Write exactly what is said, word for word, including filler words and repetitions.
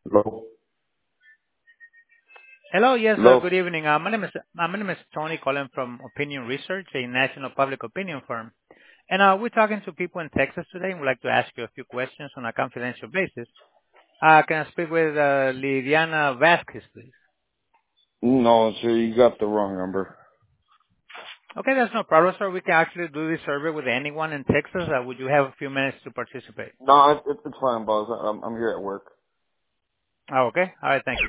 Hello? Hello. Yes, sir. Hello? Good evening. Uh, My name is uh, my name is Tony calling from Opinion Research, a national public opinion firm. And uh, we're talking to people in Texas today, and we'd like to ask you a few questions on a confidential basis. Uh, Can I speak with uh, Liliana Vasquez, please? No, sir, you got the wrong number. Okay, that's no problem, sir. We can actually do this survey with anyone in Texas. Uh, Would you have a few minutes to participate? No, it, it, it's fine, boss. I'm, I'm here at work. Oh, okay. All right. Thank you.